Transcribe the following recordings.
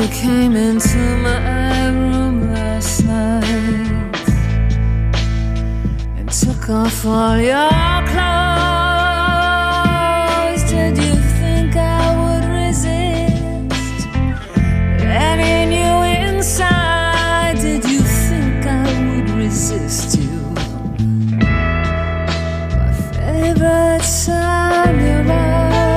came into my room last night and took off all your clothes. Did you think I would resist letting you inside? Did you think I would resist you? My favorite time you're on.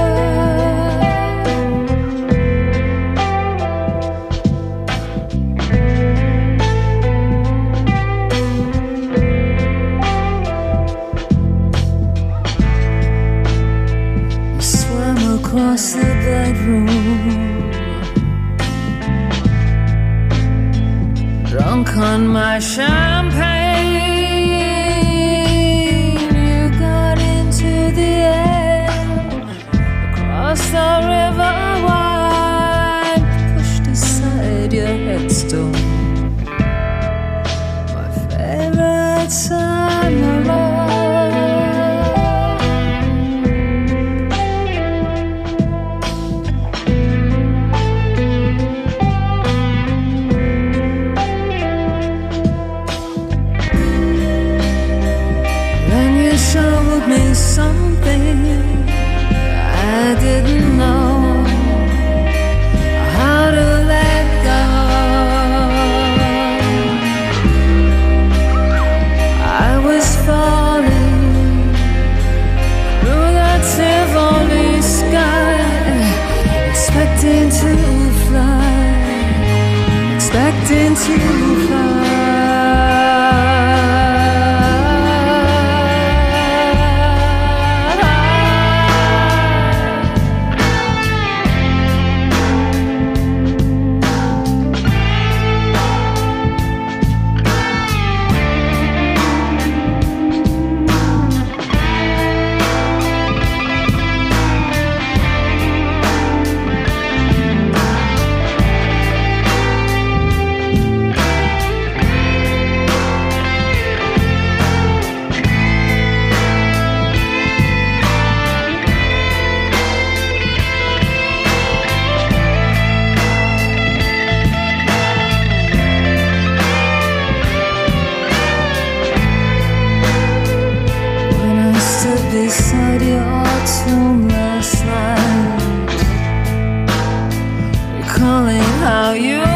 Across the bedroom, drunk on my champagne. You got into the air, across the river wide, pushed aside your headstone. My favorite time alone. Showed me something I didn't know how to let go. I was falling through the Tivoli sky, expecting to fly, expecting to fly. Beside your tomb last night, recalling how you